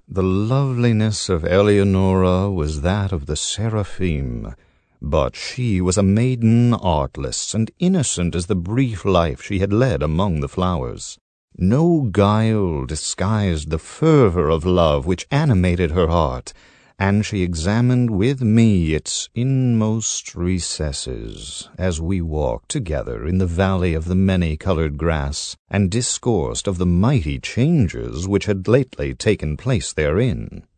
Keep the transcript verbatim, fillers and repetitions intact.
The loveliness of Eleonora was that of the seraphim, but she was a maiden artless and innocent as the brief life she had led among the flowers. No guile disguised the fervour of love which animated her heart, and she examined with me its inmost recesses, as we walked together in the valley of the many-coloured grass, and discoursed of the mighty changes which had lately taken place therein.